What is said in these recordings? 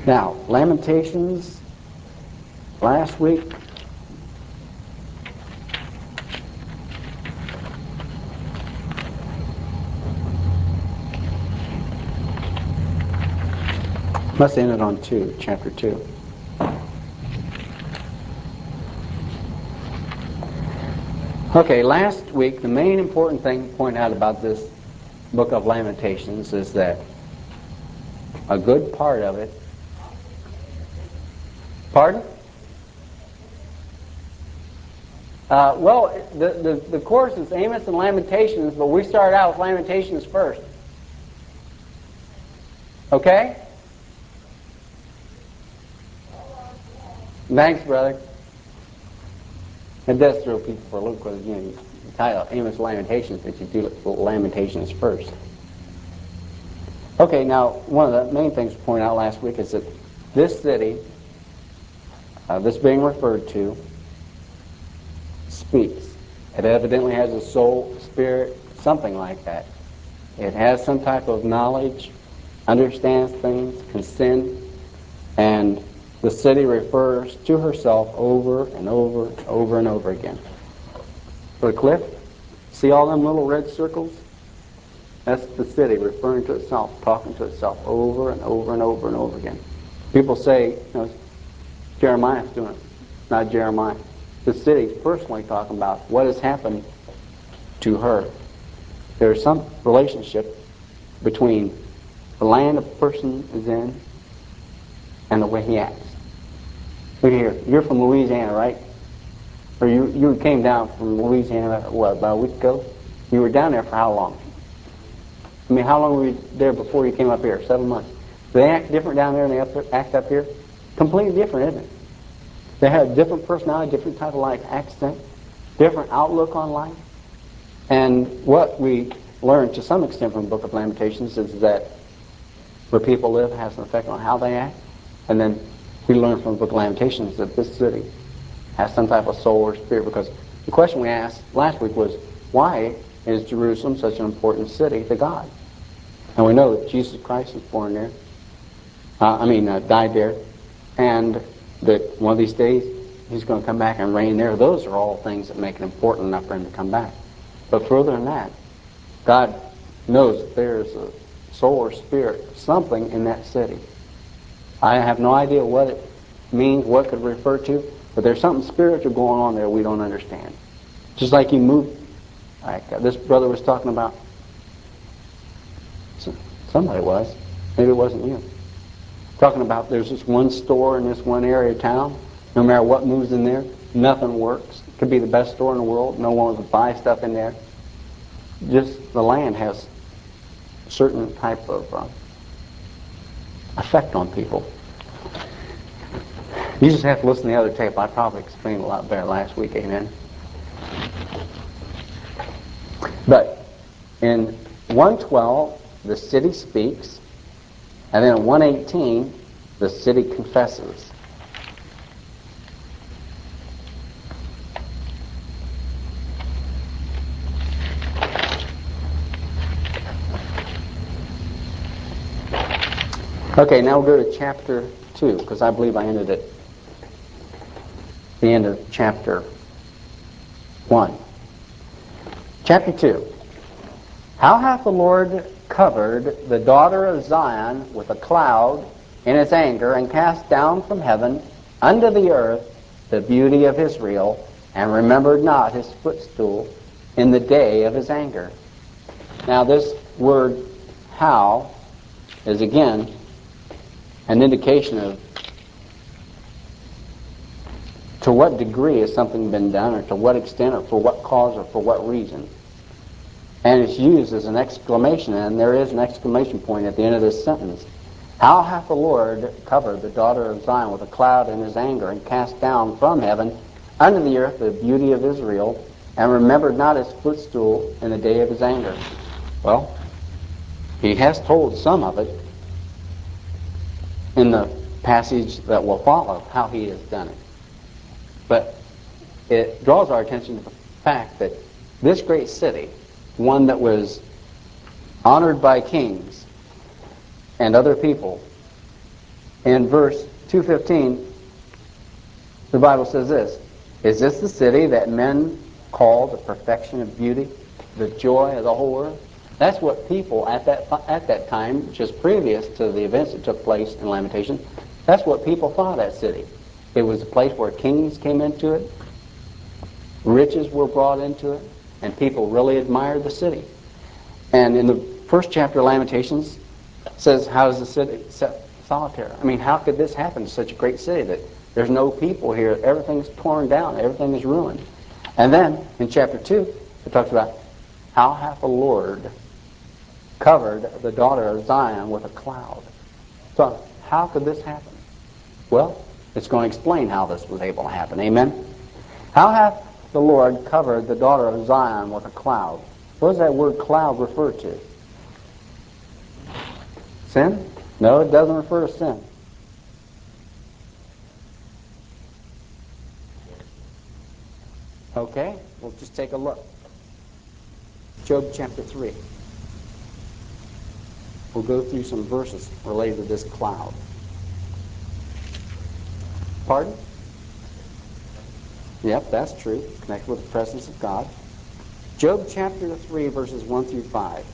Now, Lamentations, last week, must have ended on chapter 2. Okay, last week, the main important thing to point out about this book of Lamentations is that a good part of it... Pardon? Well, the course is Amos and Lamentations, but we start out with Lamentations first. Okay? Thanks, brother. It does throw people for a loop because, you title Amos Lamentations, but you do Lamentations first. Okay, now, one of the main things to point out last week is that this city, this being referred to, speaks. It evidently has a soul, spirit, something like that. It has some type of knowledge, understands things, can sin, and the city refers to herself over and over and over and over again. Brother Cliff, see all them little red circles? That's the city referring to itself, talking to itself over and over and over and over again. People say, Jeremiah's doing it. Not Jeremiah. The city's personally talking about what has happened to her. There's some relationship between the land a person is in and the way he acts. Look here, you're from Louisiana, right? Or you came down from Louisiana, about a week ago? You were down there for how long? I mean, how long were you there before you came up here? 7 months. Do they act different down there than they act up here? Completely different, isn't it? They have different personality, different type of life accent, different outlook on life. And what we learn to some extent from the Book of Lamentations is that where people live has an effect on how they act. And then we learn from the Book of Lamentations that this city has some type of soul or spirit, because the question we asked last week was, why is Jerusalem such an important city to God? And we know that Jesus Christ was born there, died there, and that one of these days he's going to come back and reign there. Those are all things that make it important enough for him to come back. But further than that, God knows that there's a soul or spirit, something in that city. I have no idea what it means, what it could refer to, but there's something spiritual going on there we don't understand. Just like you move, like this brother was talking about, somebody was, maybe it wasn't you, talking about there's this one store in this one area of town, no matter what moves in there, nothing works. It could be the best store in the world, no one would buy stuff in there. Just the land has a certain type of effect on people. You just have to listen to the other tape. I probably explained a lot better last week, amen? But in 1:12, the city speaks, and then in 1:18, the city confesses. Okay, now we'll go to chapter 2, because I believe I ended at the end of chapter 1. Chapter 2. How hath the Lord covered the daughter of Zion with a cloud in his anger, and cast down from heaven unto the earth the beauty of Israel, and remembered not his footstool in the day of his anger. Now this word how is again an indication of to what degree has something been done, or to what extent, or for what cause, or for what reason. And it's used as an exclamation, and there is an exclamation point at the end of this sentence. How hath the Lord covered the daughter of Zion with a cloud in his anger, and cast down from heaven unto the earth the beauty of Israel, and remembered not his footstool in the day of his anger? Well, he has told some of it in the passage that will follow, how he has done it. But it draws our attention to the fact that this great city, one that was honored by kings and other people, In verse 2:15, the Bible says this, "Is this the city that men call the perfection of beauty, the joy of the whole earth?" That's what people at that time, just previous to the events that took place in Lamentation, that's what people thought of that city. It was a place where kings came into it, riches were brought into it, and people really admired the city. And in the first chapter of Lamentations, it says, how is the city solitary? I mean, how could this happen to such a great city that there's no people here, everything's torn down, everything is ruined? And then in chapter 2, it talks about, how hath the Lord covered the daughter of Zion with a cloud? So how could this happen? Well, it's going to explain how this was able to happen. Amen? How hath the Lord covered the daughter of Zion with a cloud? What does that word cloud refer to? Sin? No, it doesn't refer to sin. Okay, we'll just take a look. Job chapter 3. We'll go through some verses related to this cloud. Pardon? Yep, that's true. Connected with the presence of God. Job chapter 3, verses 1 through 5.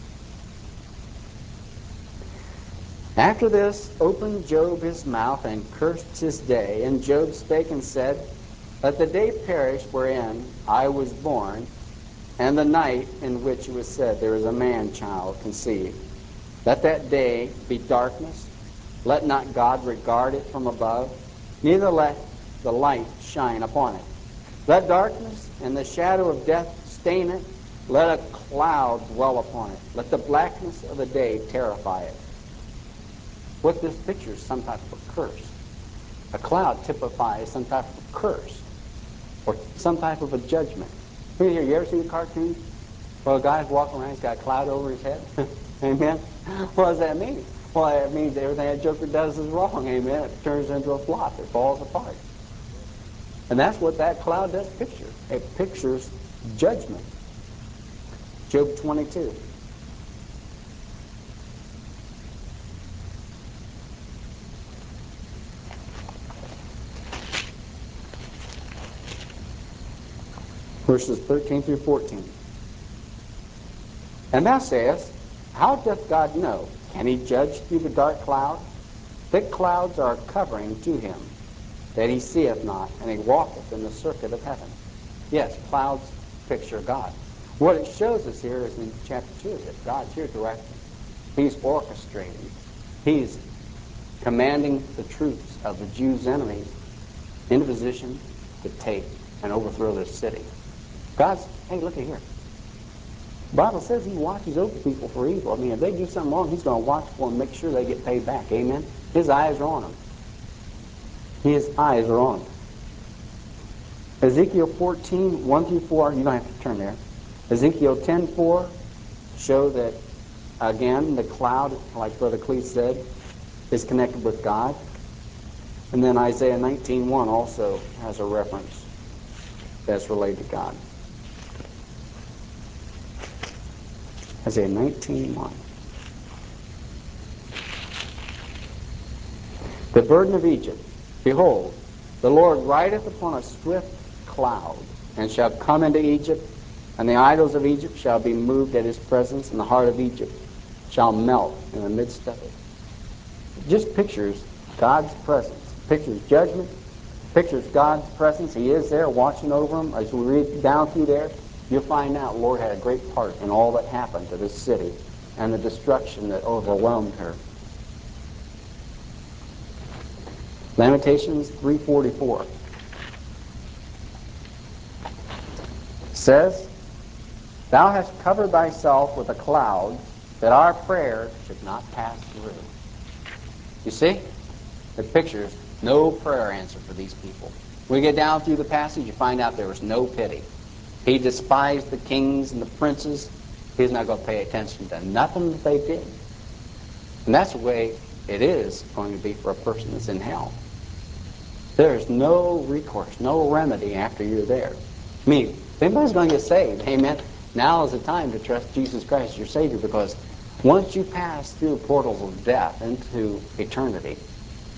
After this opened Job his mouth and cursed his day. And Job spake and said, let the day perish wherein I was born, and the night in which it was said, there is a man-child conceived. Let that day be darkness. Let not God regard it from above, neither let the light shine upon it. Let darkness and the shadow of death stain it. Let a cloud dwell upon it. Let the blackness of the day terrify it. What this pictures is some type of a curse. A cloud typifies some type of a curse or some type of a judgment. You ever see the cartoon? Well, a guy's walking around, he's got a cloud over his head. Amen? What does that mean? Well, it means everything that joker does is wrong. Amen? It turns into a flop. It falls apart. And that's what that cloud does picture. It pictures judgment. Job 22. Verses 13 through 14. And thou sayest, how doth God know? Can he judge through the dark cloud? Thick clouds are covering to him, that he seeth not, and he walketh in the circuit of heaven. Yes, clouds picture God. What it shows us here is in chapter 2 is that God's here directing. He's orchestrating. He's commanding the troops of the Jews' enemies into position to take and overthrow this city. God's, hey, look at here. The Bible says he watches over people for evil. I mean, if they do something wrong, he's going to watch for them and make sure they get paid back. Amen? His eyes are on them. His eyes are on them. Ezekiel 14, 1 through 4, you don't have to turn there. Ezekiel 10:4 show that, again, the cloud, like Brother Cleese said, is connected with God. And then Isaiah 19:1 also has a reference that's related to God. Isaiah 19:1. The burden of Egypt. Behold, the Lord rideth upon a swift cloud, and shall come into Egypt, and the idols of Egypt shall be moved at his presence, and the heart of Egypt shall melt in the midst of it. It just pictures God's presence. Pictures judgment. Pictures God's presence. He is there watching over them. As we read down through there, you'll find out the Lord had a great part in all that happened to this city and the destruction that overwhelmed her. Lamentations 3:44 says, thou hast covered thyself with a cloud, that our prayer should not pass through. You see? It pictures no prayer answer for these people. When we get down through the passage, you find out there was no pity. He despised the kings and the princes. He's not going to pay attention to nothing that they did. And that's the way it is going to be for a person that's in hell. There's no recourse, no remedy after you're there. I mean, if anybody's going to get saved, amen, now is the time to trust Jesus Christ as your Savior, because once you pass through the portals of death into eternity,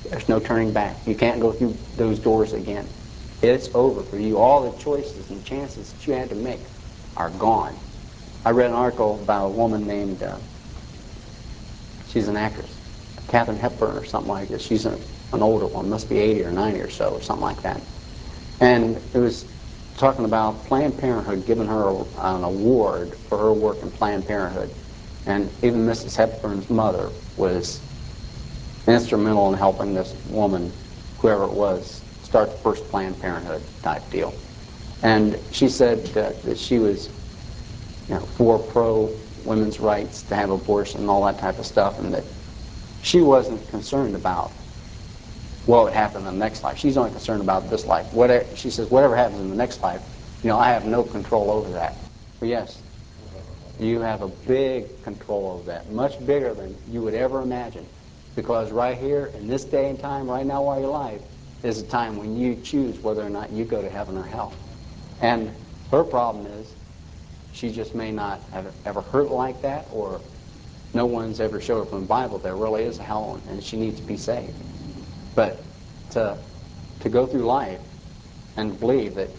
There's no turning back. You can't go through those doors again. It's over for you. All the choices and chances that you had to make are gone. I read an article about a woman named, she's an actress, Katharine Hepburn or something like this. She's an older one, must be 80 or 90 or so, or something like that. And it was talking about Planned Parenthood giving her an award for her work in Planned Parenthood. And even Mrs. Hepburn's mother was instrumental in helping this woman, whoever it was, start the first Planned Parenthood type deal. And she said that she was, for pro-women's rights to have abortion and all that type of stuff, and that she wasn't concerned about what would happen in the next life. She's only concerned about this life. She says, whatever happens in the next life, I have no control over that. But yes, you have a big control over that, much bigger than you would ever imagine. Because right here, in this day and time, right now while you're alive, is a time when you choose whether or not you go to heaven or hell. And her problem is, she just may not have ever heard it like that, or no one's ever showed up in the Bible there really is a hell and she needs to be saved. But to go through life and believe that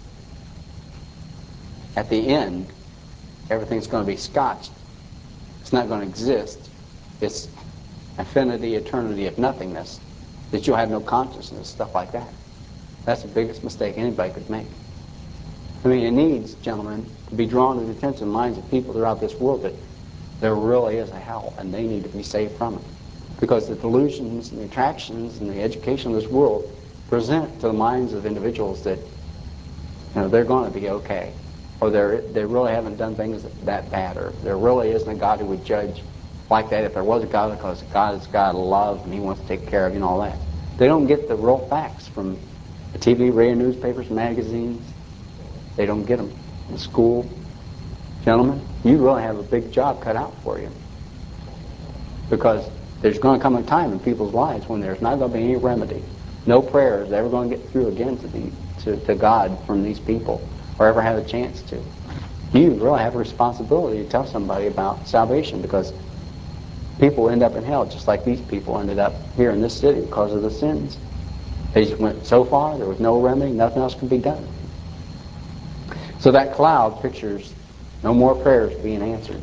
at the end everything's going to be scotched, it's not going to exist, it's infinity, eternity of nothingness, that you'll have no consciousness, stuff like that. That's the biggest mistake anybody could make. I mean, it needs, gentlemen, to be drawn to the attention and minds of people throughout this world that there really is a hell and they need to be saved from it. Because the delusions and the attractions and the education of this world present to the minds of individuals that they're going to be okay, or they really haven't done things that bad, or there really isn't a God who would judge like that if there was a God, because God is God of love and He wants to take care of you and all that. They don't get the real facts from the TV, radio, newspapers, magazines. They don't get them in school. Gentlemen, you really have a big job cut out for you, because there's going to come a time in people's lives when there's not going to be any remedy. No prayer is ever going to get through again to God from these people, or ever have a chance to. You really have a responsibility to tell somebody about salvation, because people end up in hell just like these people ended up here in this city because of the sins. They just went so far, there was no remedy, nothing else could be done. So that cloud pictures no more prayers being answered.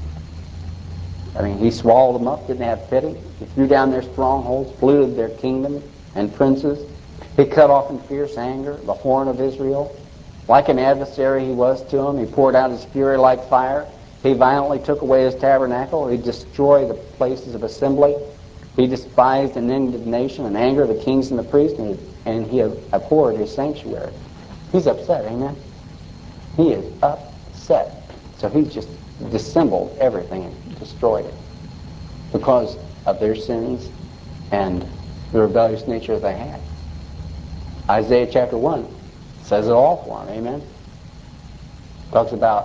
I mean, He swallowed them up, didn't have pity. He threw down their strongholds, polluted their kingdom and princes. He cut off in fierce anger the horn of Israel. Like an adversary He was to them. He poured out His fury like fire. He violently took away His tabernacle. He destroyed the places of assembly. He despised in indignation and anger the kings and the priests, and He abhorred His sanctuary. He's upset, amen? He is upset. So He just dissembled everything and destroyed it because of their sins and the rebellious nature they had. Isaiah chapter 1 says it all for them, amen? Talks about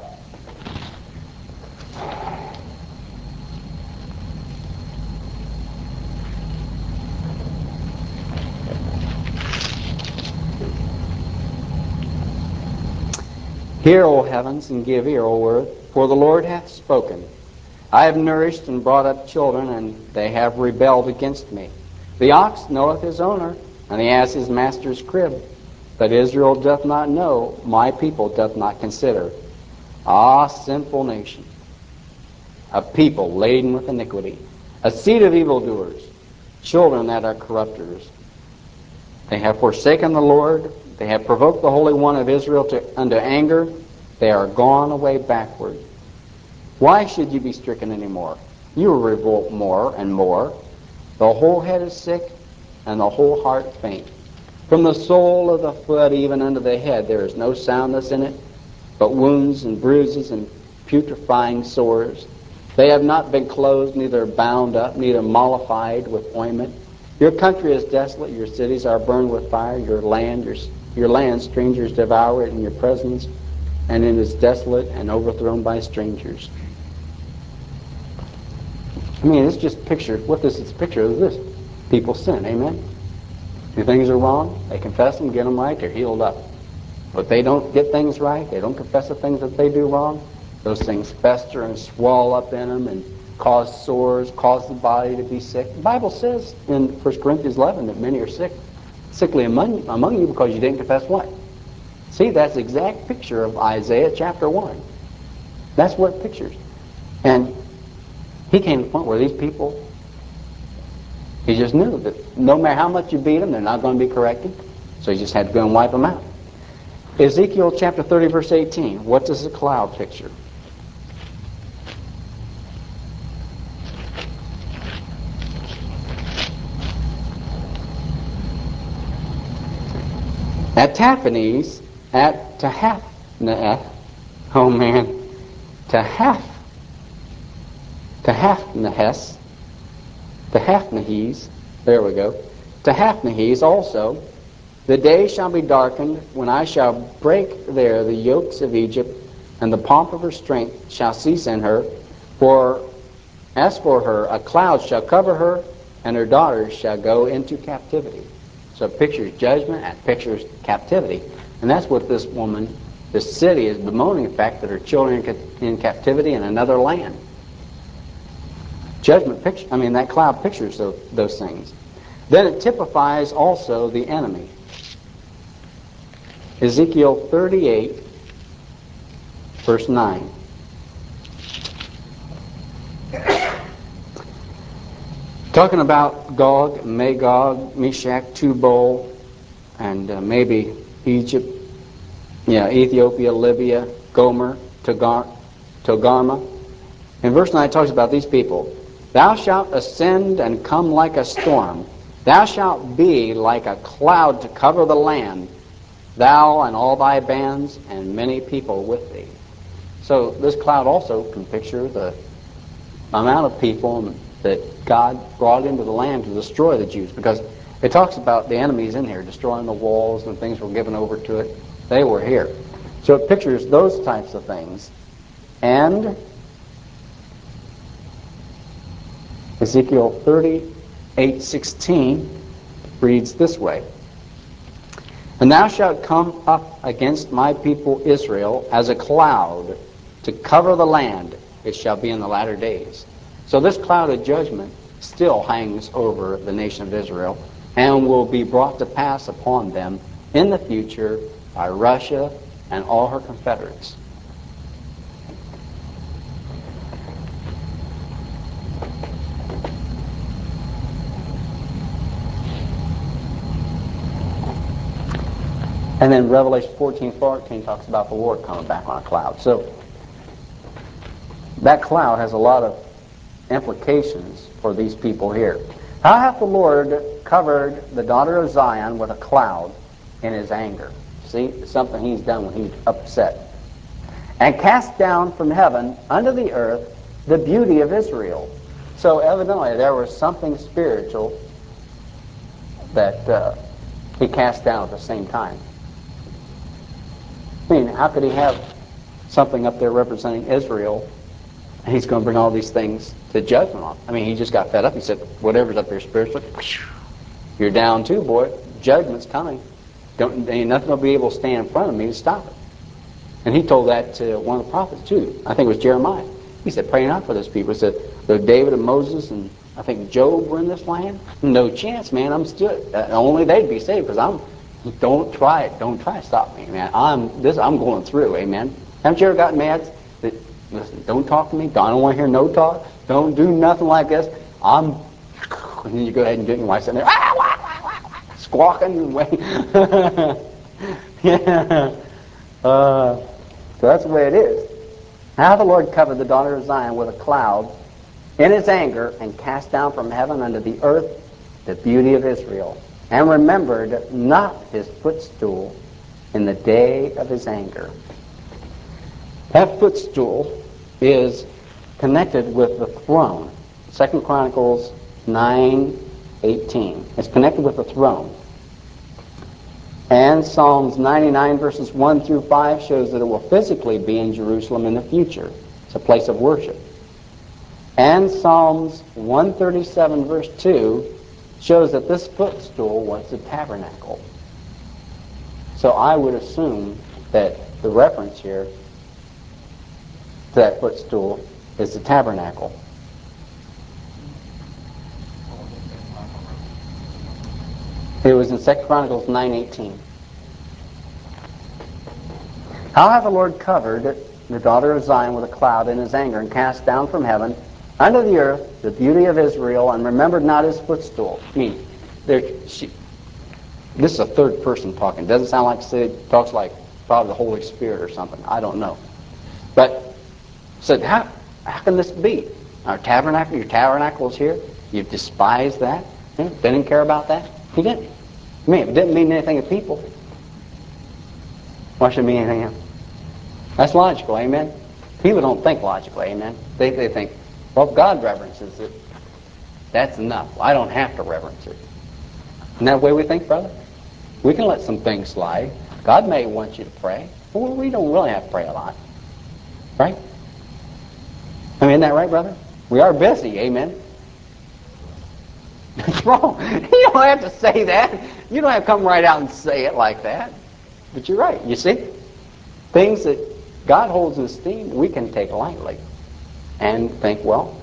Hear, O heavens, and give ear, O earth, for the Lord hath spoken. I have nourished and brought up children, and they have rebelled against me. The ox knoweth his owner, and the ass his master's crib. But Israel doth not know, my people doth not consider. Ah, sinful nation, a people laden with iniquity, a seed of evildoers, children that are corrupters. They have forsaken the Lord. They have provoked the Holy One of Israel unto anger. They are gone away backward. Why should you be stricken any more? You will revolt more and more. The whole head is sick, and the whole heart faint. From the sole of the foot even unto the head there is no soundness in it, but wounds and bruises and putrefying sores. They have not been closed, neither bound up, neither mollified with ointment. Your country is desolate, your cities are burned with fire, your land strangers devour it in your presence, and it is desolate and overthrown by strangers. I mean, it's just picture, what this is a picture of this. People sin, amen? If things are wrong, they confess them, get them right, they're healed up. But they don't get things right, they don't confess the things that they do wrong, those things fester and swell up in them, and cause sores, cause the body to be sick. The Bible says in 1 Corinthians 11 that many are sickly among you because you didn't confess what? See, that's the exact picture of Isaiah chapter 1. That's what it pictures. And he came to the point where these people, he just knew that no matter how much you beat them, they're not going to be corrected. So he just had to go and wipe them out. Ezekiel chapter 30, verse 18. What does the cloud picture? At Tahpanhes, at Tahaphnaeth, oh man, Tahaphnahes, there we go. Tahaphnahes also, the day shall be darkened when I shall break there the yokes of Egypt, and the pomp of her strength shall cease in her. For as for her, a cloud shall cover her, and her daughters shall go into captivity. So it pictures judgment and it pictures captivity. And that's what this woman, this city, is bemoaning the fact that her children are in captivity in another land. Judgment picture, that cloud pictures those things. Then it typifies also the enemy. Ezekiel 38, verse 9. Talking about Gog, Magog, Meshach, Tubal, and maybe Egypt, Ethiopia, Libya, Gomer, Togarmah. In verse 9 it talks about these people. Thou shalt ascend and come like a storm. Thou shalt be like a cloud to cover the land, thou and all thy bands and many people with thee. So this cloud also can picture the amount of people that God brought into the land to destroy the Jews, because it talks about the enemies in here destroying the walls and things were given over to it. They were here. So it pictures those types of things. And Ezekiel 38:16 reads this way. And thou shalt come up against my people Israel as a cloud to cover the land. It shall be in the latter days. So this cloud of judgment still hangs over the nation of Israel and will be brought to pass upon them in the future by Russia and all her confederates. And then Revelation 14:14 talks about the Lord coming back on a cloud. So that cloud has a lot of implications for these people here. How hath the Lord covered the daughter of Zion with a cloud in his anger? See, it's something he's done when he's upset. And cast down from heaven unto the earth the beauty of Israel. So evidently there was something spiritual that he cast down at the same time. I mean, how could he have something up there representing Israel, and he's going to bring all these things to judgment on? I mean, he just got fed up. He said, whatever's up there spiritually, you're down too, boy. Judgment's coming. Ain't nothing will be able to stand in front of me to stop it. And he told that to one of the prophets too. I think it was Jeremiah. He said, pray not for those people. He said, though David and Moses and I think Job were in this land, no chance, man. I'm still, only they'd be saved, because don't try it. Don't try to stop me, man. I'm going through, amen. Haven't you ever gotten mad? Listen, don't talk to me. I don't want to hear no talk. Don't do nothing like this. And then you go ahead and get your wife sitting there, squawking and waiting. Yeah. So that's the way it is. How the Lord covered the daughter of Zion with a cloud in his anger, and cast down from heaven unto the earth the beauty of Israel, and remembered not his footstool in the day of his anger. That footstool is connected with the throne. 2 Chronicles 9:18. It's connected with the throne. And Psalms 99 verses 1 through 5 shows that it will physically be in Jerusalem in the future. It's a place of worship. And Psalms 137 verse 2 shows that this footstool was the tabernacle. So I would assume that the reference here to that footstool is the tabernacle. It was in 2 Chronicles 9:18. How hath the Lord covered the daughter of Zion with a cloud in his anger, and cast down from heaven unto the earth the beauty of Israel, and remembered not his footstool. I mean, this is a third person talking. Doesn't sound like it talks like probably the Holy Spirit or something. I don't know. But said, how can this be? Your tabernacle is here. You've despised that. Didn't care about that. He didn't. I mean, if it didn't mean anything to people, why should it mean anything else? That's logical, amen? People don't think logically, amen? They think, well, if God reverences it, that's enough. I don't have to reverence it. Isn't that the way we think, brother? We can let some things slide. God may want you to pray. Well, we don't really have to pray a lot. Right? I mean, isn't that right, brother? We are busy, amen? That's wrong. You don't have to say that. You don't have to come right out and say it like that. But you're right. You see? Things that God holds in esteem, we can take lightly and think, well,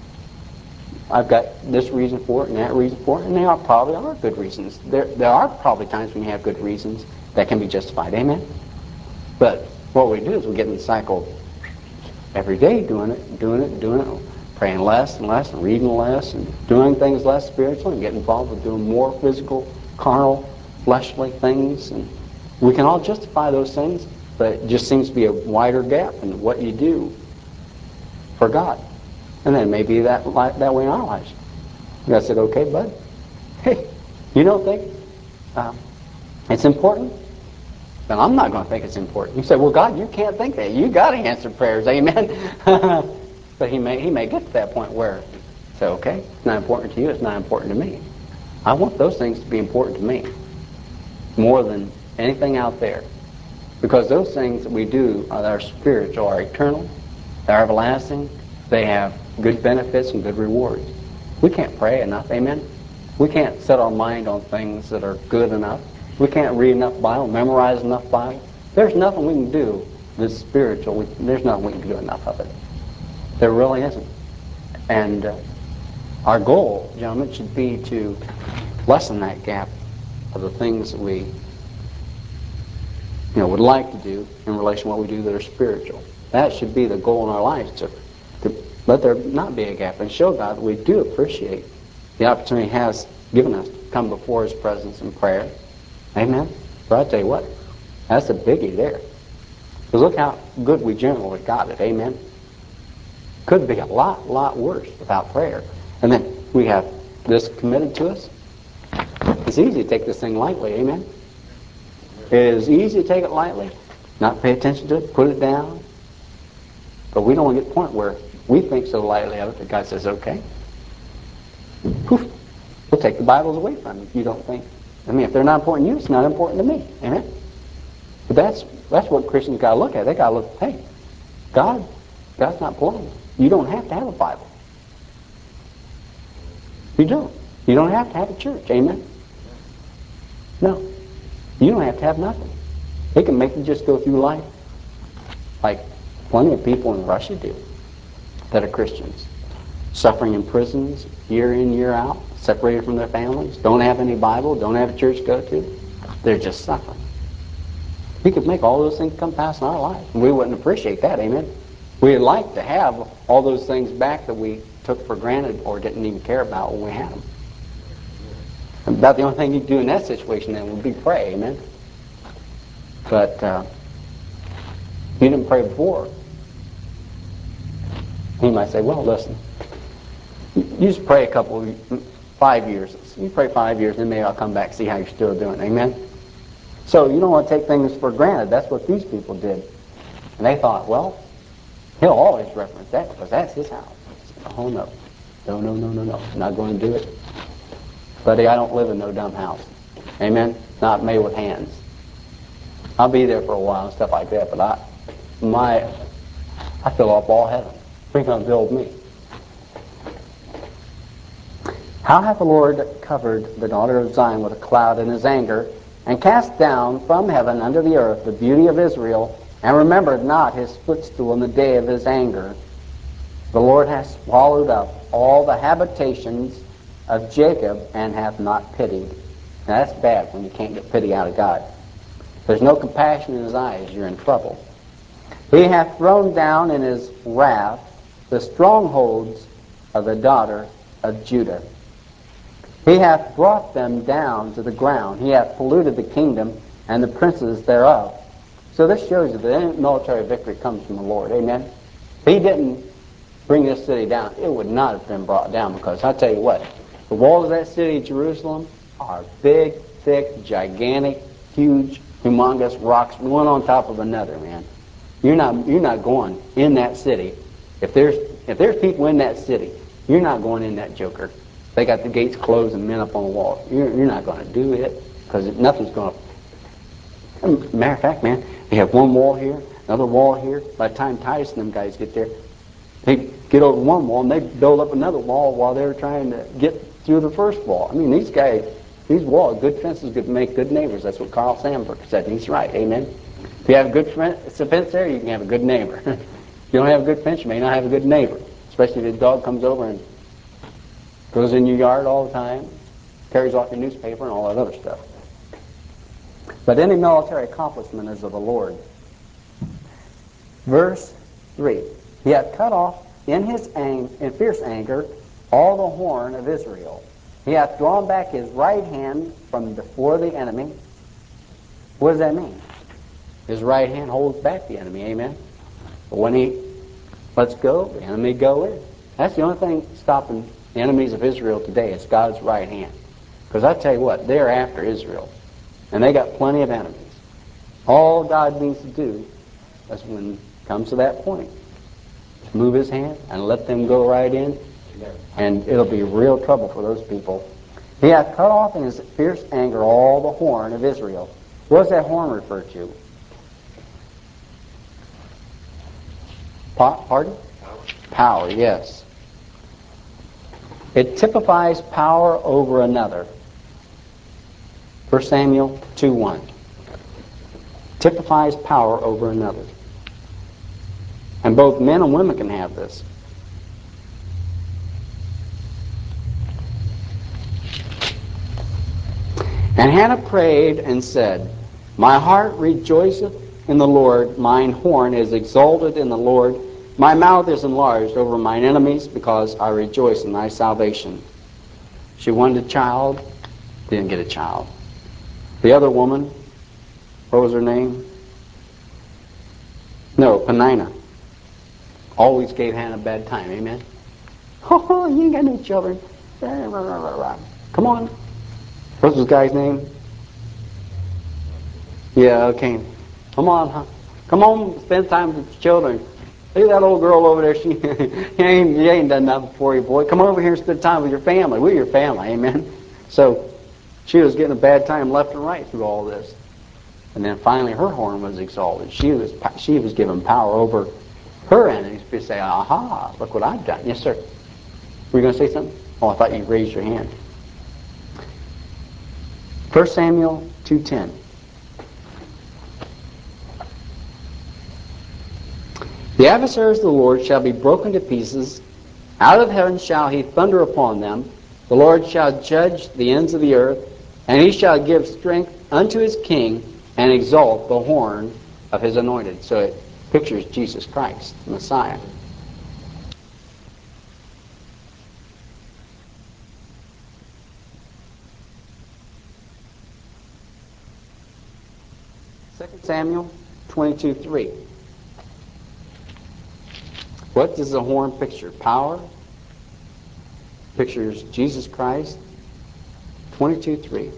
I've got this reason for it and that reason for it, and they probably are good reasons. There are probably times when you have good reasons that can be justified. Amen? But what we do is we get in the cycle every day doing it, praying less and less, and reading less, and doing things less spiritually, and getting involved with doing more physical, carnal, fleshly things. And we can all justify those things, but it just seems to be a wider gap in what you do for God. And then maybe that way in our lives. And I said, okay, bud, hey, you don't think it's important? Then I'm not going to think it's important. You say, well, God, you can't think that. You got to answer prayers, amen? But he may get to that point where, say, okay, it's not important to you, it's not important to me. I want those things to be important to me more than anything out there. Because those things that we do that are spiritual, are eternal, they're everlasting, they have good benefits and good rewards. We can't pray enough, amen? We can't set our mind on things that are good enough. We can't read enough Bible, memorize enough Bible. There's nothing we can do that's spiritual. There's nothing we can do enough of it. There really isn't. And our goal, gentlemen, should be to lessen that gap of the things that we would like to do in relation to what we do that are spiritual. That should be the goal in our lives, to let there not be a gap and show God that we do appreciate the opportunity He has given us to come before His presence in prayer. Amen? But I tell you what, that's a biggie there. Because look how good we generally got it. Amen? Could be a lot worse without prayer. And then we have this committed to us. It's easy to take this thing lightly. Amen? It is easy to take it lightly, not pay attention to it, put it down. But we don't want to get to the point where we think so lightly of it that God says, okay, poof, we'll take the Bibles away from you if you don't think. I mean, if they're not important to you, it's not important to me. Amen? But that's what Christians got to look at. They got to look, hey, God's not important. You don't have to have a Bible. You don't. You don't have to have a church. Amen? No. You don't have to have nothing. It can make you just go through life like plenty of people in Russia do that are Christians. Suffering in prisons, year in, year out, separated from their families, don't have any Bible, don't have a church to go to. They're just suffering. We could make all those things come pass in our lives, and we wouldn't appreciate that, amen? We'd like to have all those things back that we took for granted or didn't even care about when we had them. About the only thing you do in that situation then would be pray, amen? But you didn't pray before. He might say, well, listen, you just pray 5 years. You pray 5 years, and maybe I'll come back and see how you're still doing. Amen? So you don't want to take things for granted. That's what these people did. And they thought, well, he'll always reference that because that's his house. Oh, no. No. Not going to do it. Buddy, I don't live in no dumb house. Amen? Not made with hands. I'll be there for a while and stuff like that, but I fill up all heaven. Who's going to build me? How hath the Lord covered the daughter of Zion with a cloud in his anger, and cast down from heaven unto the earth the beauty of Israel, and remembered not his footstool in the day of his anger? The Lord hath swallowed up all the habitations of Jacob, and hath not pitied. Now, that's bad when you can't get pity out of God. If there's no compassion in his eyes, you're in trouble. He hath thrown down in his wrath the strongholds of the daughter of Judah. He hath brought them down to the ground. He hath polluted the kingdom and the princes thereof. So this shows you that any military victory comes from the Lord. Amen? If he didn't bring this city down, it would not have been brought down, because I'll tell you what, the walls of that city of Jerusalem are big, thick, gigantic, huge, humongous rocks, one on top of another, man. You're not going in that city. If there's people in that city, you're not going in that joker. They got the gates closed and men up on the wall. You're not going to do it, because nothing's going to. Matter of fact, man, they have one wall here, another wall here. By the time Titus and them guys get there, they get over one wall and they build up another wall while they're trying to get through the first wall. I mean, these guys, these walls, good fences could make good neighbors. That's what Carl Sandburg said. He's right. Amen. If you have a good fence there, you can have a good neighbor. If you don't have a good fence, you may not have a good neighbor. Especially if the dog comes over and goes in your yard all the time, carries off your newspaper and all that other stuff. But any military accomplishment is of the Lord. Verse 3. He hath cut off in fierce anger all the horn of Israel. He hath drawn back his right hand from before the enemy. What does that mean? His right hand holds back the enemy, amen? But when he lets go, the enemy go in. That's the only thing stopping the enemies of Israel today. It's God's right hand. Because I tell you what, they're after Israel. And they got plenty of enemies. All God needs to do is, when it comes to that point, move his hand and let them go right in, and it'll be real trouble for those people. He hath cut off in his fierce anger all the horn of Israel. What does that horn refer to? Pardon? Power, yes. It typifies power over another. 1 Samuel 2:1. Typifies power over another. And both men and women can have this. And Hannah prayed and said, My heart rejoiceth in the Lord, mine horn is exalted in the Lord, my mouth is enlarged over mine enemies, because I rejoice in thy salvation. She wanted a child, didn't get a child. The other woman, what was her name? No, Peninnah. Always gave Hannah a bad time, amen? Oh, you ain't got no children. Come on. What's this guy's name? Yeah, okay. Come on, huh? Come on, spend time with the children. Look at that old girl over there. She ain't done nothing for you, boy. Come over here and spend time with your family. We're your family, amen? So she was getting a bad time left and right through all this. And then finally her horn was exalted. She was given power over her enemies to say, aha, look what I've done. Yes, sir. Were you going to say something? Oh, I thought you raised your hand. 1 Samuel 2:10. The adversaries of the Lord shall be broken to pieces. Out of heaven shall he thunder upon them. The Lord shall judge the ends of the earth, and he shall give strength unto his king, and exalt the horn of his anointed. So it pictures Jesus Christ, the Messiah. Second Samuel 22:3. What does the horn picture? Power. Pictures Jesus Christ. 22:3.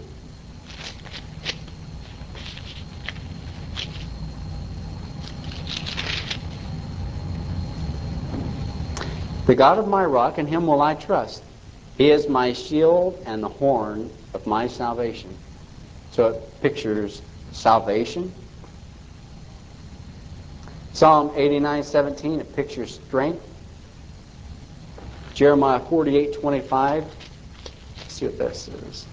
The God of my rock, in him will I trust. He is my shield and the horn of my salvation. So it pictures salvation. Psalm 89:17, it pictures strength. Jeremiah 48:25. Let's see what that says.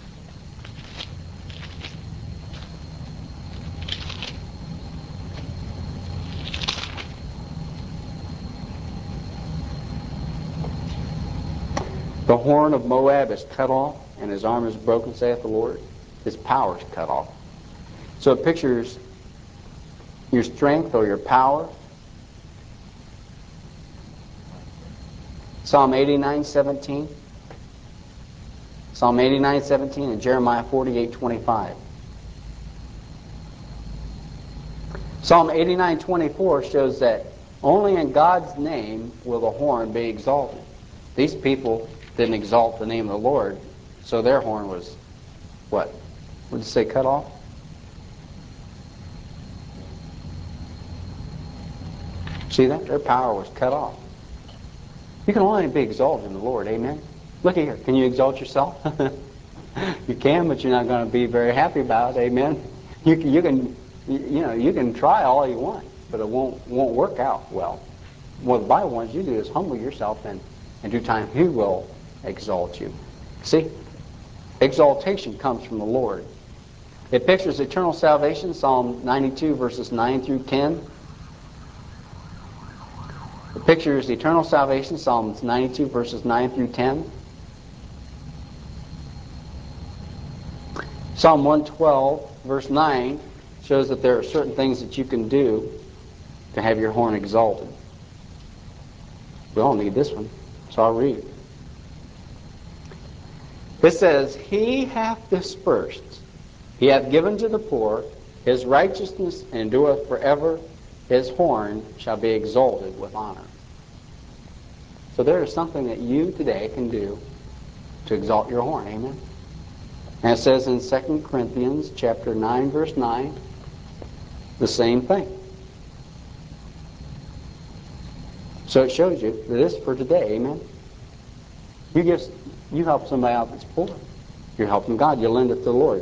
The horn of Moab is cut off, and his arm is broken, saith the Lord. his power is cut off. So it pictures your strength or your power. Psalm 89:17. Psalm 89:17 and Jeremiah 48:25. Psalm 89:24 shows that only in God's name will the horn be exalted. These people didn't exalt the name of the Lord, so their horn was what? Would you say cut off? See that? Their power was cut off. You can only be exalted in the Lord, amen? Look here, can you exalt yourself? You can, but you're not going to be very happy about it, amen? You can try all you want, but it won't work out well. What the Bible wants you to do is humble yourself, and in due time He will exalt you. See? Exaltation comes from the Lord. It pictures eternal salvation, Psalm 92, verses 9 through 10. It pictures eternal salvation, Psalms 92, verses 9 through 10. Psalm 112, verse 9, shows that there are certain things that you can do to have your horn exalted. We all need this one, so I'll read. It says, He hath dispersed, He hath given to the poor, His righteousness endureth forever, His horn shall be exalted with honor. So there is something that you today can do to exalt your horn, amen? And it says in 2 Corinthians chapter 9, verse 9, the same thing. So it shows you that this is for today, amen? You help somebody out that's poor. You're helping God. You lend it to the Lord.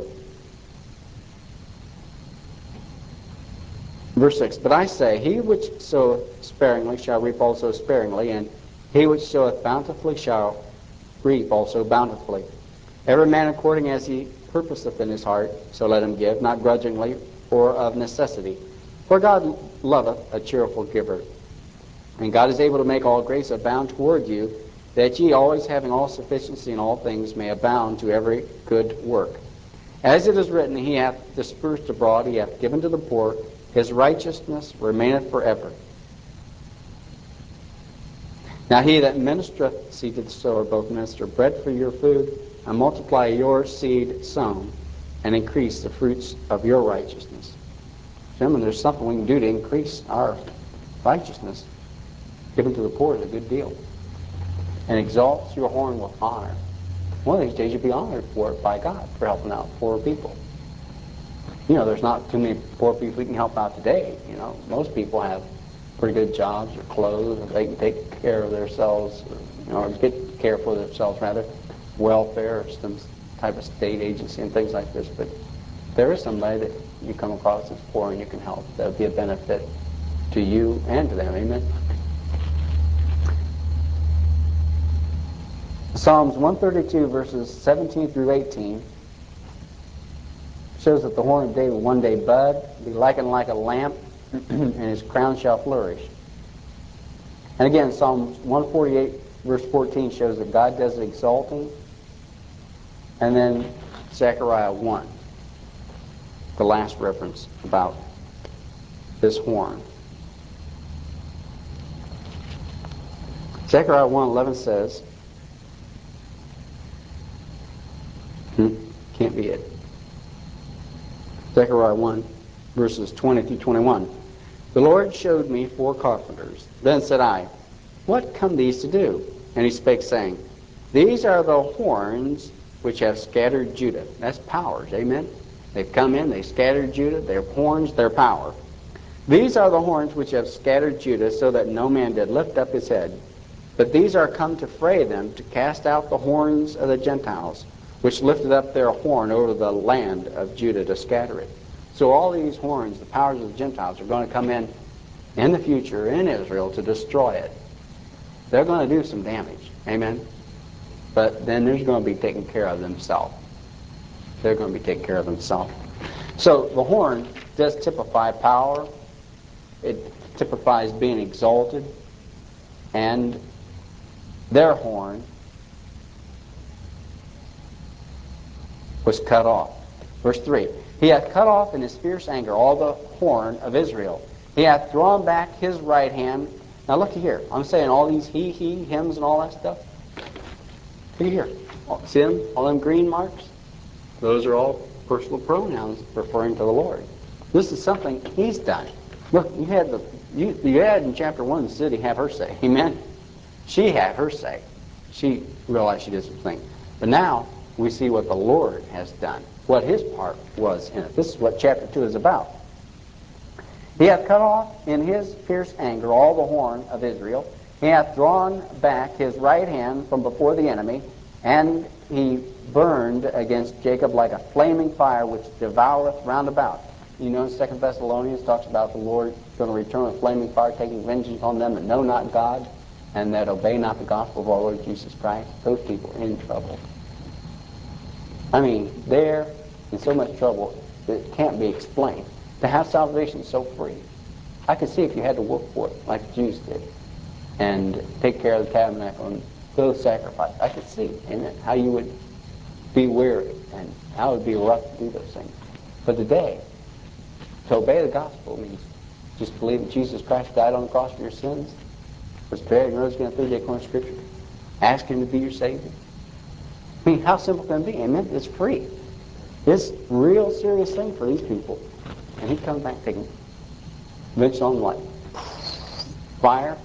Verse 6, But I say, He which soweth sparingly shall reap also sparingly, and he which soweth bountifully shall reap also bountifully. Every man according as he purposeth in his heart, so let him give, not grudgingly or of necessity. For God loveth a cheerful giver. And God is able to make all grace abound toward you, that ye always having all sufficiency in all things may abound to every good work. As it is written, He hath dispersed abroad, He hath given to the poor, His righteousness remaineth forever. Now he that ministereth seed to the sower both minister bread for your food, and multiply your seed sown, and increase the fruits of your righteousness. Gentlemen, there's something we can do to increase our righteousness. Giving to the poor is a good deal. And exalts your horn with honor. One of these days you'll be honored for it by God, for helping out poor people. There's not too many poor people you can help out today. Most people have pretty good jobs or clothes, or they can take care of themselves, or get care for themselves, rather. Welfare or some type of state agency and things like this. But there is somebody that you come across that's poor and you can help. That would be a benefit to you and to them. Amen? Psalms 132, verses 17 through 18, shows that the horn of David will one day bud, be likened like a lamp, and his crown shall flourish. And again, Psalms 148, verse 14, shows that God does exalting. And then Zechariah 1, the last reference about this horn. Zechariah 1:11 says, can't be it. Zechariah 1, verses 20 through 21. The Lord showed me 4 carpenters. Then said I, What come these to do? And he spake, saying, These are the horns which have scattered Judah. That's powers, amen? They've come in, they scattered Judah, their horns, their power. These are the horns which have scattered Judah, so that no man did lift up his head. But these are come to fray them, to cast out the horns of the Gentiles, which lifted up their horn over the land of Judah to scatter it. So all these horns, the powers of the Gentiles, are going to come in the future in Israel to destroy it. They're going to do some damage. Amen? But then there's going to be taken care of themselves. They're going to be taken care of themselves. So the horn does typify power. It typifies being exalted. And their horn was cut off. Verse 3, He hath cut off in his fierce anger all the horn of Israel. He hath drawn back his right hand. Now look here. I'm saying all these he, hims, and all that stuff. Look here. See them? All them green marks? Those are all personal pronouns referring to the Lord. This is something He's done. Look, you had in chapter 1 the city have her say. Amen? She had her say. She realized she did some things. But now we see what the Lord has done, what His part was in it. This is what chapter 2 is about. He hath cut off in his fierce anger all the horn of Israel. He hath drawn back his right hand from before the enemy, and he burned against Jacob like a flaming fire which devoureth round about. You know, 2 Thessalonians talks about the Lord going to return with flaming fire, taking vengeance on them that know not God and that obey not the gospel of our Lord Jesus Christ. Those people are in trouble. I mean, they're in so much trouble that it can't be explained. To have salvation so free. I could see if you had to work for it like the Jews did and take care of the tabernacle and go sacrifice. I could see in it how you would be weary and how it would be rough to do those things. But today, to obey the gospel means just believe that Jesus Christ died on the cross for your sins, was buried and rose again the third day according to Scripture. Ask Him to be your Savior. I mean, how simple can it be? Amen? It's free. It's a real serious thing for these people. And He comes back taking vengeance on what? Fire.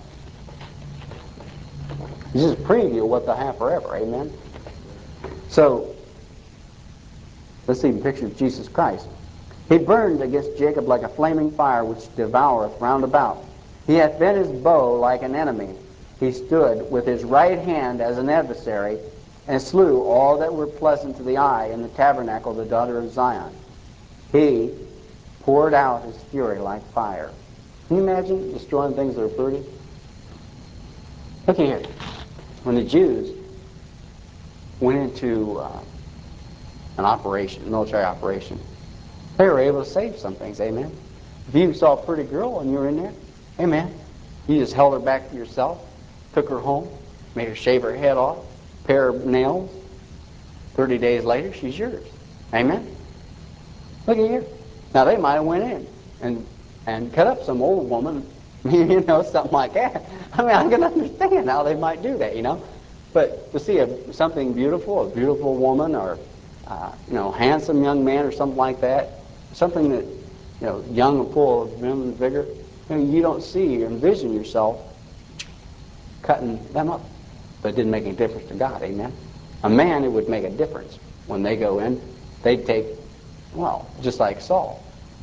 This is a preview of what they'll have forever. Amen? So, let's see the picture of Jesus Christ. He burned against Jacob like a flaming fire which devoureth round about. He hath bent his bow like an enemy. He stood with his right hand as an adversary, and slew all that were pleasant to the eye in the tabernacle of the daughter of Zion. He poured out his fury like fire. Can you imagine destroying things that are pretty? Look here. When the Jews went into an operation, military operation, they were able to save some things, amen? If you saw a pretty girl and you were in there, amen, you just held her back to yourself, took her home, made her shave her head off, pair of nails. 30 days later, she's yours. Amen? Look at here. Now, they might have went in and cut up some old woman, you know, something like that. I mean, I can understand how they might do that, you know. But to see something beautiful, a beautiful woman, or, you know, handsome young man or something like that, something that, you know, young and full of vim and vigor, you know, you don't see or envision yourself cutting them up. But it didn't make any difference to God, amen? A man, it would make a difference. When they go in, they'd take, well, just like Saul.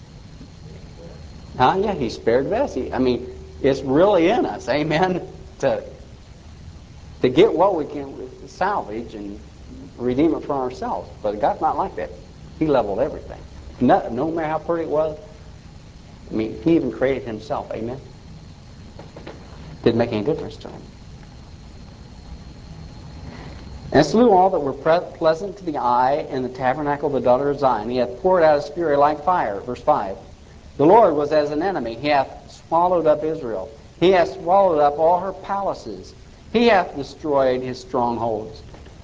Yeah, he spared Bessie. I mean, it's really in us, amen, to get what we can salvage and redeem it for ourselves. But God's not like that. He leveled everything. No matter how pretty it was, I mean, He even created Himself, amen? Didn't make any difference to Him. And slew all that were pleasant to the eye in the tabernacle of the daughter of Zion. He hath poured out his fury like fire. Verse 5. The Lord was as an enemy. He hath swallowed up Israel. He hath swallowed up all her palaces. He hath destroyed his strongholds.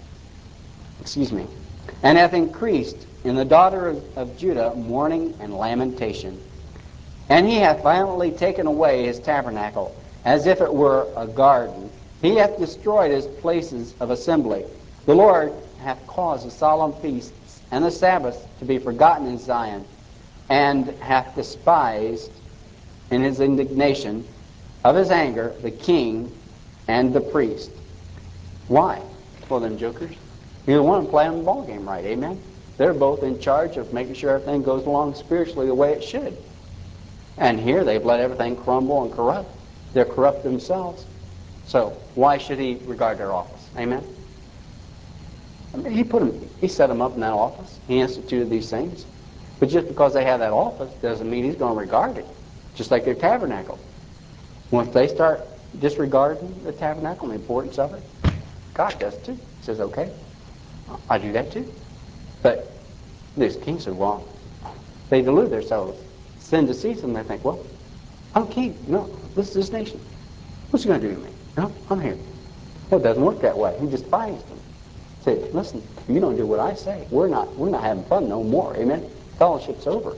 And hath increased in the daughter of Judah mourning and lamentation. And he hath violently taken away his tabernacle, as if it were a garden. He hath destroyed his places of assembly. The Lord hath caused the solemn feasts and the Sabbaths to be forgotten in Zion, and hath despised in his indignation of his anger the king and the priest. Why? Well, them jokers. Neither one of them playing the ball game right, amen? They're both in charge of making sure everything goes along spiritually the way it should. And here they've let everything crumble and corrupt. They're corrupt themselves. So why should he regard their office? Amen? I mean, he set them up in that office. He instituted these things. But just because they have that office doesn't mean he's going to regard it. Just like their tabernacle. Once they start disregarding the tabernacle and the importance of it, God does too. He says, okay, I do that too. But this king said, well, they delude themselves. Sin deceives them. They think, well, I'm king. No, this is this nation. What's he going to do to me? No, I'm here. Well, it doesn't work that way. He despised them. Say, listen, if you don't do what I say, we're not having fun no more. Amen? Fellowship's over.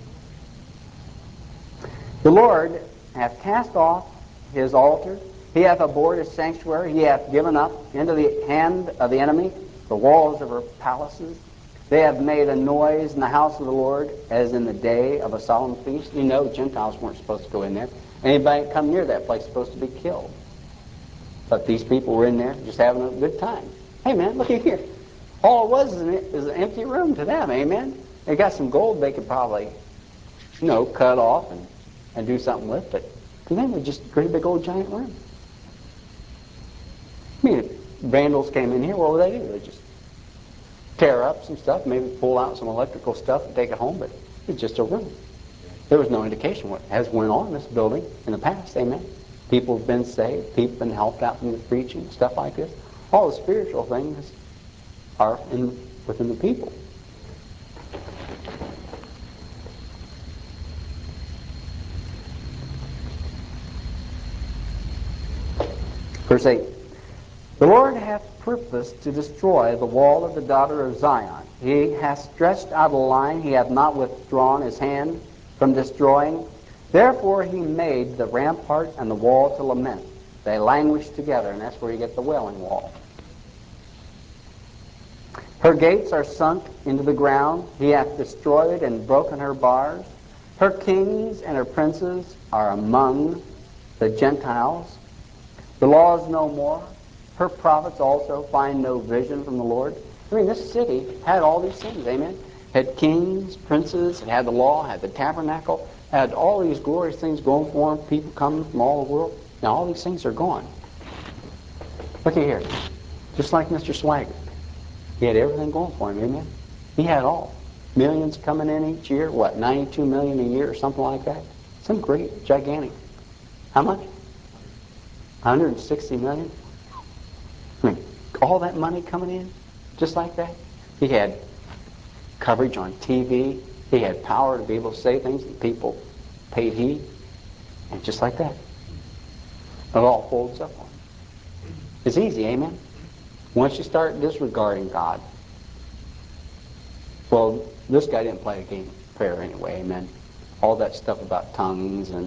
The Lord hath cast off his altar. He hath abhorred his sanctuary. He hath given up into the hand of the enemy the walls of her palaces. They have made a noise in the house of the Lord as in the day of a solemn feast. You know, Gentiles weren't supposed to go in there. Anybody come near that place was supposed to be killed. But these people were in there just having a good time. Hey, man, look at here. All it was is an empty room to them, amen? They got some gold they could probably, cut off and do something with, but to them it was just a great big old giant room. I mean, if vandals came in here, what would they do? They'd just tear up some stuff, maybe pull out some electrical stuff and take it home, but it's just a room. There was no indication what has went on in this building in the past, amen? People have been saved, people have been helped out from the preaching, stuff like this. All the spiritual things are within the people. Verse 8. The Lord hath purposed to destroy the wall of the daughter of Zion. He hath stretched out a line. He hath not withdrawn his hand from destroying. Therefore he made the rampart and the wall to lament. They languish together, and that's where you get the wailing wall. Her gates are sunk into the ground. He hath destroyed and broken her bars. Her kings and her princes are among the Gentiles. The law is no more. Her prophets also find no vision from the Lord. I mean, this city had all these things, amen? Had kings, princes, it had the law, had the tabernacle, had all these glorious things going for them, people coming from all the world. Now all these things are gone. Look at here. Just like Mr. Swagger. He had everything going for him, amen? He had all. Millions coming in each year, 92 million a year or something like that? Some great, gigantic. How much? 160 million? I mean, all that money coming in, just like that. He had coverage on TV. He had power to be able to say things, and people paid heed. And just like that. It all folds up on him. It's easy, amen? Once you start disregarding God, well, this guy didn't play a game of prayer anyway, amen? All that stuff about tongues and,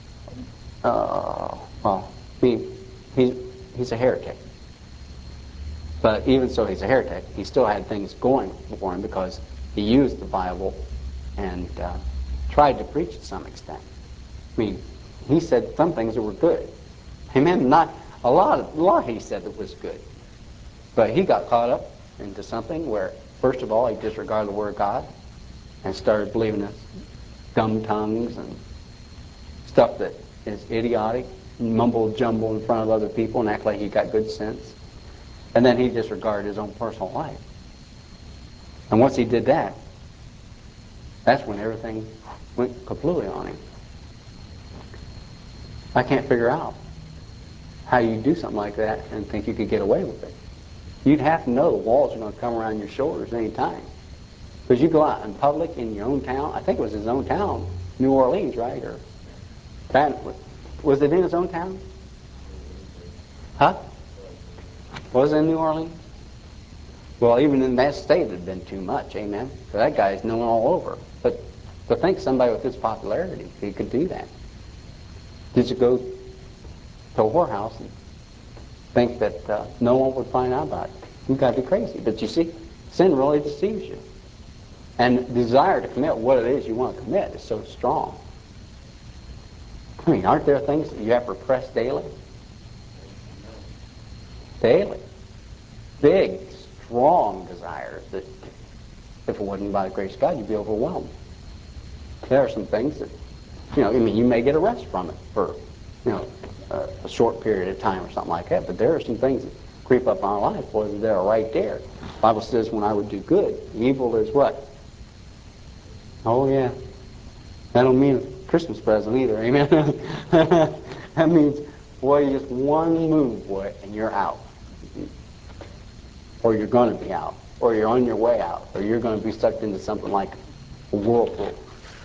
he's a heretic. But even so he's a heretic, he still had things going for him because he used the Bible and tried to preach to some extent. I mean, he said some things that were good. Amen? Not a lot he said that was good. But he got caught up into something where, first of all, he disregarded the Word of God and started believing in dumb tongues and stuff that is idiotic, mumble jumble in front of other people and act like he got good sense. And then he disregarded his own personal life. And once he did that, that's when everything went completely on him. I can't figure out how you do something like that and think you could get away with it. You'd have to know the walls are going to come around your shoulders any time. Because you go out in public in your own town, I think it was his own town, New Orleans, right? Or was it in his own town? Huh? Was it in New Orleans? Well, even in that state it had been too much, amen? So that guy's known all over. But to think somebody with his popularity, he could do that. Did you go to a whorehouse and think that no one would find out about it? You've got to be crazy. But you see, sin really deceives you. And desire to commit what it is you want to commit is so strong. I mean, aren't there things that you have to repress daily? Daily. Big, strong desires that if it wasn't by the grace of God, you'd be overwhelmed. There are some things that, you may get a rest from it for, a short period of time or something like that, but there are some things that creep up on our life, boys, they're right there. The Bible says when I would do good, evil is what? Oh, yeah. That don't mean a Christmas present either, amen? That means, boy, just one move, boy, and you're out. Or you're going to be out. Or you're on your way out. Or you're going to be sucked into something like a whirlpool.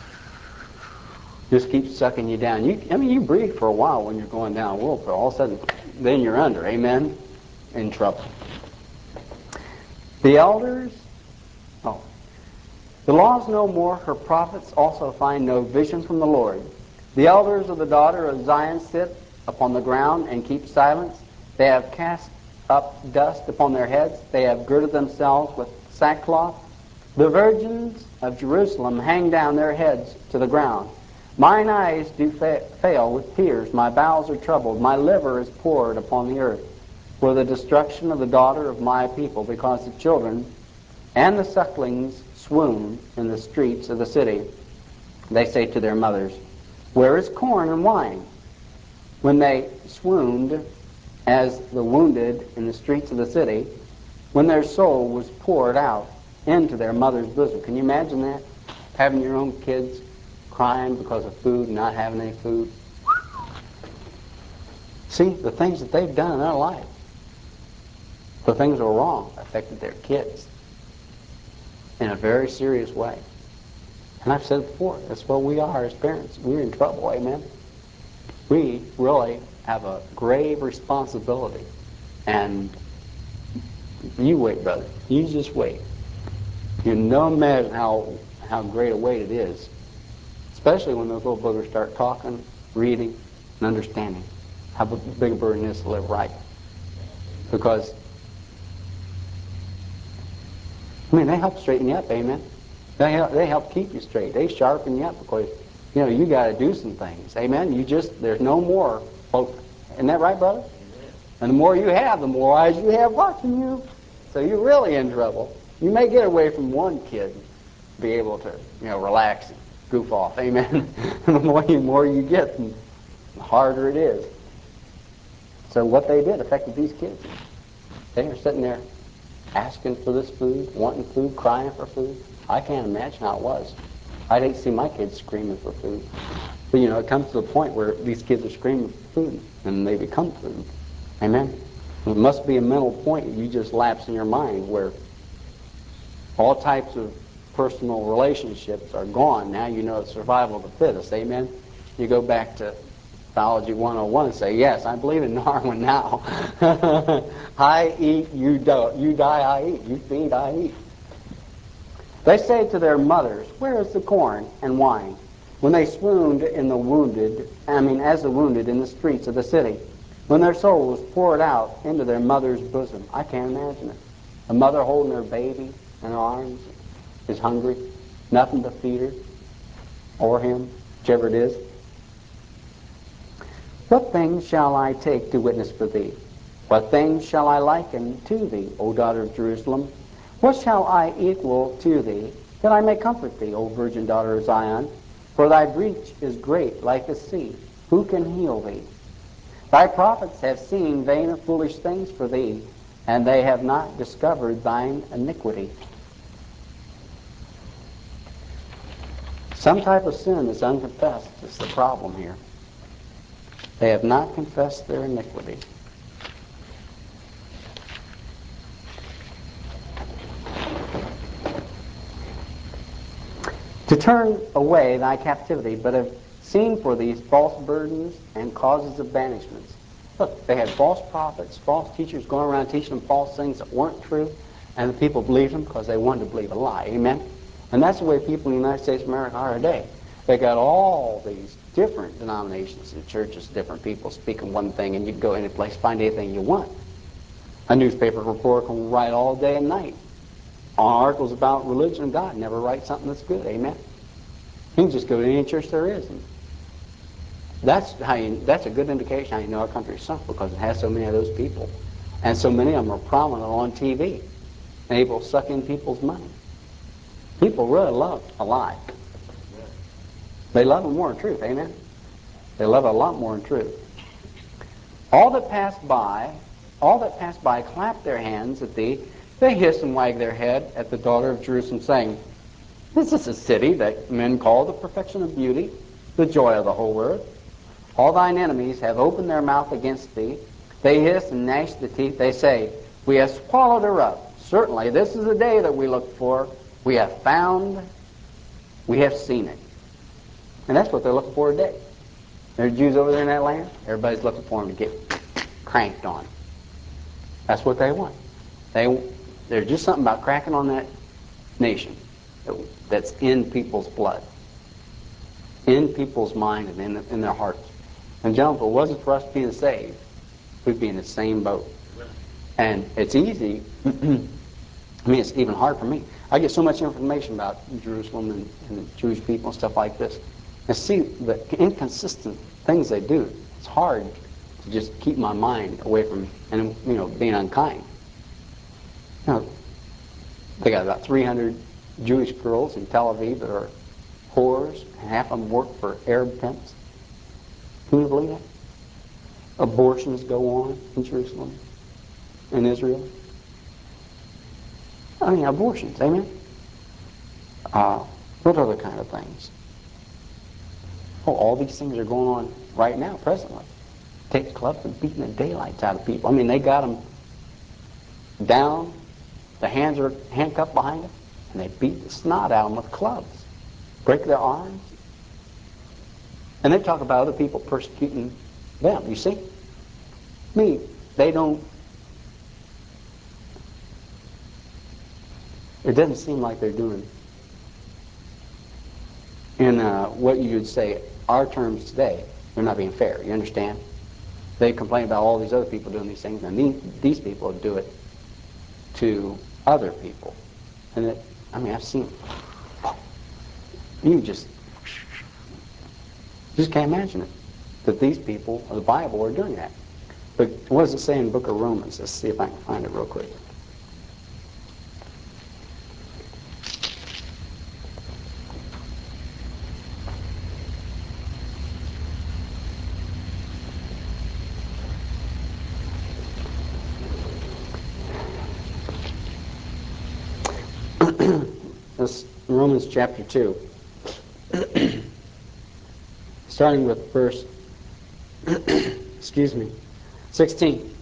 Just keeps sucking you down. You breathe for a while when you're going down a whirlpool. All of a sudden, then you're under, amen? In trouble. The elders, oh, the law is no more, her prophets also find no vision from the Lord. The elders of the daughter of Zion sit upon the ground and keep silence. They have cast up dust upon their heads. They have girded themselves with sackcloth. The virgins of Jerusalem hang down their heads to the ground. Mine eyes do fail with tears. My bowels are troubled. My liver is poured upon the earth for the destruction of the daughter of my people, because the children and the sucklings swoon in the streets of the city. They say to their mothers, where is corn and wine? When they swooned as the wounded in the streets of the city, when their soul was poured out into their mother's bosom. Can you imagine that? Having your own kids crying because of food, not having any food. See, the things that they've done in their life, the things that were wrong, affected their kids in a very serious way. And I've said it before, that's what we are as parents. We're in trouble, amen? We really have a grave responsibility. And you wait, brother. You just wait. You know, imagine how great a weight it is, especially when those little boogers start talking, reading, and understanding how big a burden it is to live right. Because, I mean, they help straighten you up, amen? They help keep you straight. They sharpen you up because, you know, you got to do some things, amen? There's no more, folks. Isn't that right, brother? Amen. And the more you have, the more eyes you have watching you. So you're really in trouble. You may get away from one kid, be able to, you know, relax and goof off, amen? And the more you get, the harder it is. So what they did affected these kids. They were sitting there asking for this food, wanting food, crying for food. I can't imagine how it was. I'd hate to see my kids screaming for food. But, you know, it comes to the point where these kids are screaming for food, and they become food. Amen? It must be a mental point that you just lapse in your mind where all types of personal relationships are gone. Now you know it's survival of the fittest. Amen? You go back to Biology 101 and say, yes, I believe in Darwin now. I eat, you don't. You die, I eat. You feed, I eat. They say to their mothers, where is the corn and wine? When they swooned as the wounded in the streets of the city, when their soul was poured out into their mother's bosom. I can't imagine it. A mother holding her baby in her arms is hungry, nothing to feed her or him, whichever it is. What things shall I take to witness for thee? What things shall I liken to thee, O daughter of Jerusalem? What shall I equal to thee, that I may comfort thee, O virgin daughter of Zion? For thy breach is great like the sea. Who can heal thee? Thy prophets have seen vain and foolish things for thee, and they have not discovered thine iniquity. Some type of sin that's unconfessed is the problem here. They have not confessed their iniquity. To turn away thy captivity, but have seen for these false burdens and causes of banishments. Look, they had false prophets, false teachers going around teaching them false things that weren't true, and the people believed them because they wanted to believe a lie. Amen? And that's the way people in the United States of America are today. They got all these different denominations and churches, different people speaking one thing, and you can go any place, find anything you want. A newspaper reporter can write all day and night on articles about religion and God, never write something that's good. Amen? You can just go to any church there is. And that's a good indication how you know our country is sunk, because it has so many of those people. And so many of them are prominent on TV and able to suck in people's money. People really love a lie. They love it more than truth. Amen? They love it a lot more than truth. All that pass by clap their hands at thee. They hiss and wag their head at the daughter of Jerusalem, saying, this is a city that men call the perfection of beauty, the joy of the whole earth. All thine enemies have opened their mouth against thee. They hiss and gnash the teeth. They say, we have swallowed her up. Certainly, this is the day that we looked for. We have found, we have seen it. And that's what they're looking for today. There are Jews over there in that land. Everybody's looking for them to get cranked on. That's what they want. there's just something about cracking on that nation that's in people's blood, in people's mind and in their hearts. And gentlemen, if it wasn't for us being saved, we'd be in the same boat. And it's easy. I mean, it's even hard for me. I get so much information about Jerusalem and the Jewish people and stuff like this. And see the inconsistent things they do. It's hard to just keep my mind away from, and being unkind. They got about 300 Jewish girls in Tel Aviv that are whores, and half of them work for Arab pimps. Can you believe that? Abortions go on in Jerusalem, in Israel. I mean, abortions, amen? What other kind of things? Oh, all these things are going on right now, presently. Take clubs and beating the daylights out of people. I mean, they got them down, the hands are handcuffed behind them, and they beat the snot out of them with clubs, break their arms. And they talk about other people persecuting them, you see? They don't, it doesn't seem like they're doing, in what you would say, our terms today, they're not being fair, you understand? They complain about all these other people doing these things, and these people do it to other people. And I've seen, you just can't imagine it, that these people of the Bible are doing that. But what does it say in the book of Romans? Let's see if I can find it real quick. That's Romans chapter 2. Starting with verse 16.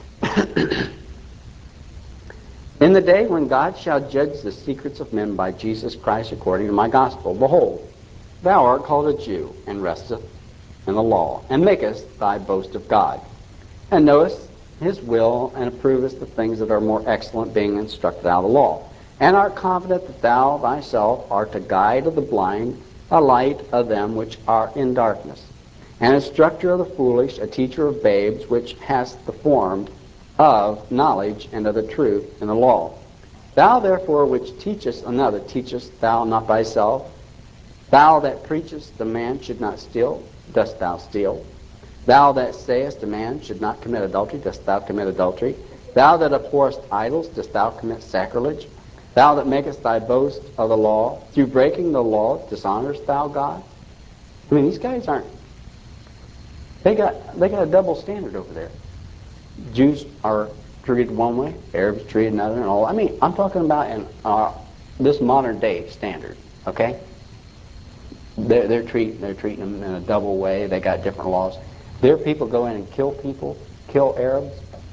In the day when God shall judge the secrets of men by Jesus Christ according to my gospel, behold, thou art called a Jew, and restest in the law, and makest thy boast of God, and knowest his will, and approvest the things that are more excellent, being instructed out of the law, and art confident that thou thyself art a guide of the blind, a light of them which are in darkness, an instructor of the foolish, a teacher of babes, which hast the form of knowledge and of the truth in the law. Thou therefore which teachest another, teachest thou not thyself? Thou that preachest a man should not steal, dost thou steal? Thou that sayest a man should not commit adultery, dost thou commit adultery? Thou that abhorrest idols, dost thou commit sacrilege? Thou that makest thy boast of the law, through breaking the law, dishonorest thou God? I mean, these guys aren't, they got a double standard over there. Jews are treated one way, Arabs treated another, and all. I mean, I'm talking about in this modern day standard, okay? They're treating them in a double way. They got different laws. Their people go in and kill people, kill Arabs.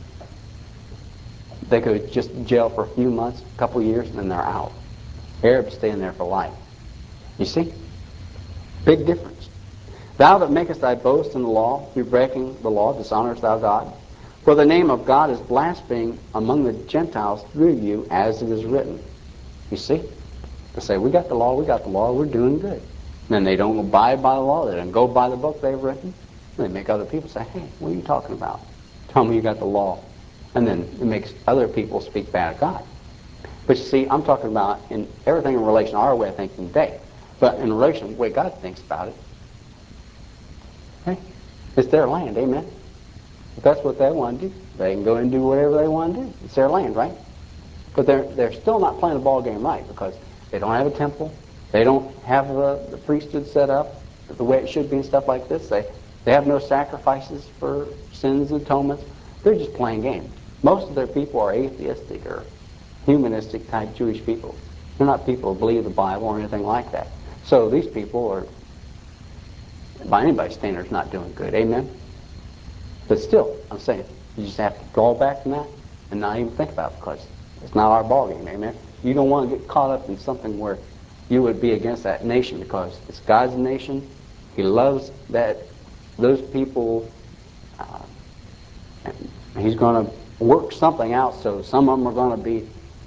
They go just in jail for a few months, a couple of years, and then they're out. Arabs stay in there for life. You see? Big difference. Thou that makest thy boast in the law, through breaking the law, dishonorest thou God? For the name of God is blasphemed among the Gentiles through you, as it is written. You see? They say, we got the law, we're doing good. And then they don't abide by the law, they don't go by the book they've written. And they make other people say, hey, what are you talking about? Tell me you got the law. And then it makes other people speak bad of God. But you see, I'm talking about in everything in relation to our way of thinking today. But in relation to the way God thinks about it, hey, it's their land, amen? If that's what they want to do, they can go and do whatever they want to do. It's their land, right? But they're still not playing the ball game right, because they don't have a temple. They don't have the priesthood set up the way it should be and stuff like this. They have no sacrifices for sins and atonements. They're just playing games. Most of their people are atheistic or humanistic type Jewish people. They're not people who believe the Bible or anything like that. So these people are, by anybody's standards, not doing good. Amen? But still, I'm saying, you just have to draw back from that and not even think about it, because it's not our ballgame. Amen? You don't want to get caught up in something where you would be against that nation, because it's God's nation. He loves those people. He's going to work something out, so some of them are going to be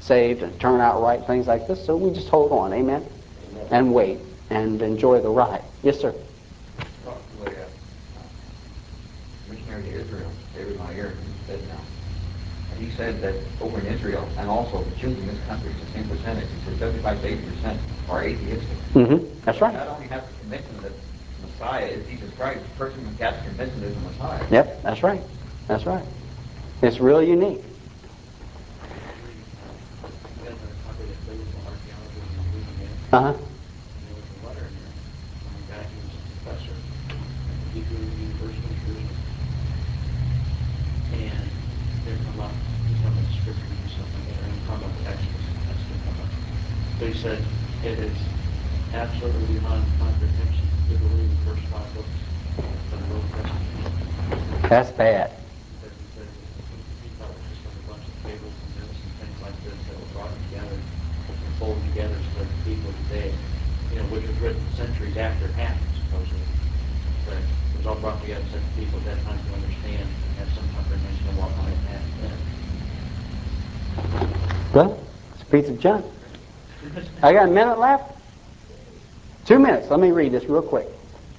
saved and turn out right, things like this. So we just hold on, amen, and wait and enjoy the ride. Yes, sir. Well, the missionary to Israel, David Meyer, he's dead now. And he said that over in Israel, and also the Jews in this country, it's the same percentage. He said 75 to 80% are atheistic. That's right. Not only have the conviction that Messiah is Jesus Christ, the person who gets convinced is the Messiah. Yep, that's right. That's right. It's really unique. Uh-huh. And there was a letter in there from a guy who was a professor at the Hebrew University in Jerusalem. And they're talking about, he's talking about scriptures and stuff like that, and talking about Exodus, that's what they're talking about. So he said, it is absolutely beyond comprehension to believe the first 5 books of the Old Testament. That's bad. Because he said he thought it was just like a bunch of fables and myths and things like this that were brought together and folded together so that the people today, which was written centuries after it happened, supposedly, but it was all brought together so that the people at that time could understand and have some comprehension of what might have happened then. Well, speaks of John. I got a minute left. 2 minutes. Let me read this real quick.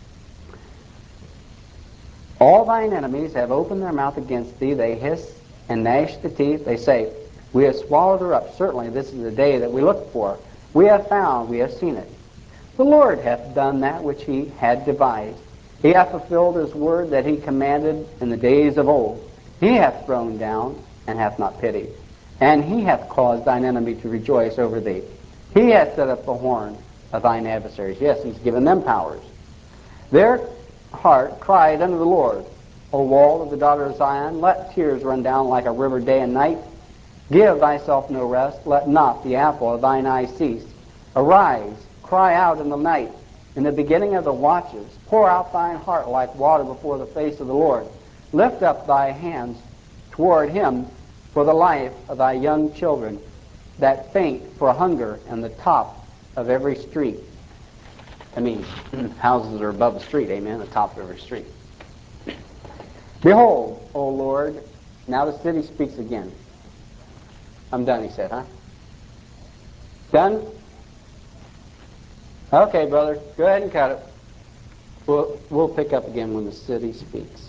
All thine enemies have opened their mouth against thee. They hiss and gnash the teeth. They say, we have swallowed her up. Certainly this is the day that we looked for. We have found, we have seen it. The Lord hath done that which he had devised. He hath fulfilled his word that he commanded in the days of old. He hath thrown down and hath not pitied. And he hath caused thine enemy to rejoice over thee. He hath set up the horn of thine adversaries. Yes, he's given them powers. Their heart cried unto the Lord, O wall of the daughter of Zion, let tears run down like a river day and night. Give thyself no rest, let not the apple of thine eye cease. Arise, cry out in the night, in the beginning of the watches. Pour out thine heart like water before the face of the Lord. Lift up thy hands toward him for the life of thy young children that faint for hunger in the top of every street. I mean, houses are above the street, amen, the top of every street. Behold, O Lord, now the city speaks again. I'm done, he said, huh? Done? Okay, brother, go ahead and cut it. We'll pick up again when the city speaks.